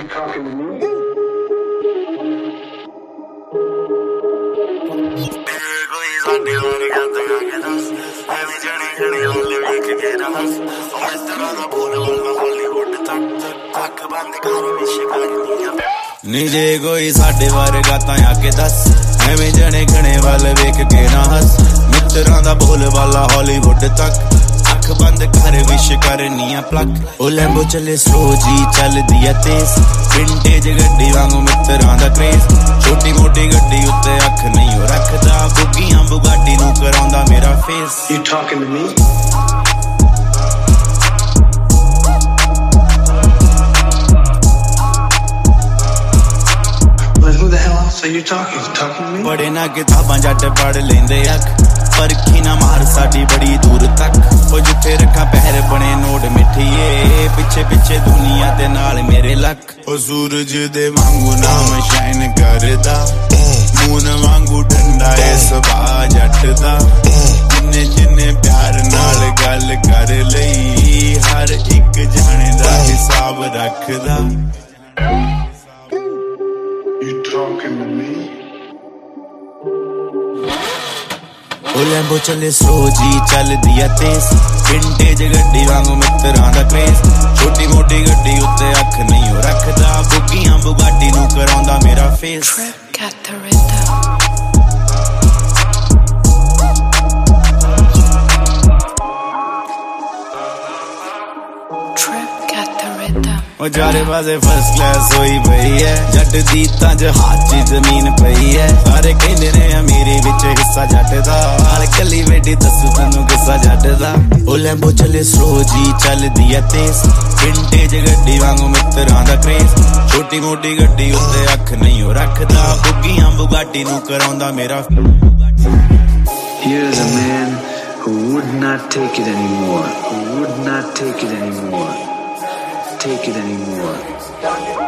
talking to me? ਨੀ ਜੇ ਕੋਈ ਸਾਡੇ ਵਰਗਾ ਤਾਂ ਆ ਕੇ ਦੱਸ ਐਵੇਂ ਜਣੇ ਖਣੇ ਵੱਲ ਵੇਖ ਕੇ ਨਾ ਹੱਸ ਮਿੱਤਰਾਂ ਦਾ ਬੋਲ ਵਾਲਾ ਹਾਲੀਵੁੱਡ ਤੱਕ ਅੱਖ ਬੰਦ ਕਰ ਵਿਸ਼ ਕਰਨੀ ਆ ਪਲੱਕ ਉਹ ਲੈਂਬੋ ਚੱਲੇ ਸਲੋ ਜੀ ਚੱਲਦੀ ਆ ਤੇਜ਼ ਵਿੰਟੇਜ ਗੱਡੀ ਵਾਂਗੂ ਮਿੱਤਰਾਂ ਦਾ ਕ੍ਰੇਜ਼ ਛੋਟੀ ਮੋਟੀ ਗੱਡੀ ਉੱਤੇ ਅੱਖ ਨਹੀਂ ਉਹ ਰੱਖਦਾ ਬੁੱਗੀਆਂ ਬੁਗਾਟੀ ਨੂੰ ਕਰਾਉਂਦਾ ਮੇਰਾ face You talking to me? Who the hell else are you talking? You talking to me? ਬੜੇ ਨਾ ਕਿਤਾਬਾਂ ਜੱਟ ਪੜ ਲੈਂਦੇ ਅੱਖ ਪਰਖੀ ਨਾ ਮਾਰ ਸਾਡੀ ਬੜੀ ਦੂਰ ਤੱਕ ਉਹ ਜਿੱਥੇ ਰੱਖਾਂ ਪੈਰ ਬਣੇ ਨੋਟ ਮਿੱਠੀਏ ਪਿੱਛੇ ਪਿੱਛੇ ਦੁਨੀਆ ਦੇ ਨਾਲ ਮੇਰੇ ਲੱਕ ਉਹ ਸੂਰਜ ਦੇ ਵਾਂਗੂ ਨਾਮ ਸ਼ਾਈਨ ਕਰਦਾ ਮੂਨ ਵਾਂਗੂ ਠੰਡਾ ਏ ਸੁਭਾ ਜੱਟ ਦਾ ਜਿੰਨੇ ਜਿੰਨੇ ਪਿਆਰ ਨਾਲ ਗੱਲ ਕਰ ਲਈ ਹਰ ਇੱਕ ਜਾਣੇ ਦਾ ਹਿਸਾਬ ਰੱਖਦਾ You talking to me? ਉਹ ਲੈਂਬੋ ਚੱਲੇ ਸਲੋ ਜੀ ਚੱਲਦੀ ਆ ਤੇਜ਼ ਵਿੰਟੇਜ ਗੱਡੀ ਵਾਂਗੂ ਮਿੱਤਰਾਂ ਦਾ ਕ੍ਰੇਜ਼ ਛੋਟੀ ਮੋਟੀ ਗੱਡੀ ਉੱਤੇ ਅੱਖ ਨਹੀਂ ਉਹ ਰੱਖਦਾ ਬੁੱਗੀਆਂ ਬੁਗਾਟੀ ਨੂੰ ਕਰਾਉਂਦਾ ਮੇਰਾ ਫੇਸ Got the rhythm. ਉਹ ਚਾਰੇ ਪਾਸੇ ਫਸਟ ਕਲਾਸ ਹੋਈ ਪਈ ਐ ਜੱਟ ਦੀ ਤਾਂ ਜਹਾਜ਼ 'ਚ ਜ਼ਮੀਨ ਪਈ ਐ ਸਾਰੇ ਕਹਿੰਦੇ ਨੇ ਅਮੀਰੀ ਵਿੱਚ ਹਿੱਸਾ ਜੱਟ ਦਾ ਹਾਲ ਕੱਲੀ ਵੇਡੀ ਦੱਸੂ ਤੈਨੂੰ ਕਿੱਸਾ ਜੱਟ ਦਾ ਉਹ ਲੈਂਬੋ ਚੱਲੇ ਸਲੋ ਜੀ ਚੱਲਦੀ ਐ ਤੇਜ਼ ਵਿੰਟੇਜ ਗੱਡੀ ਵਾਂਗੂ ਮਿੱਤਰਾਂ ਦਾ ਕ੍ਰੇਜ਼ ਛੋਟੀ ਮੋਟੀ ਗੱਡੀ ਉੱਤੇ ਅੱਖ ਨਹੀਂ ਉਹ ਰੱਖਦਾ ਬੁੱਗੀਆਂ ਬੁਗਾਟੀ ਨੂੰ ਕਰਾਉਂਦਾ ਮੇਰਾ Here's a man who would not take it anymore. Who would not take it anymore. Take it anymore.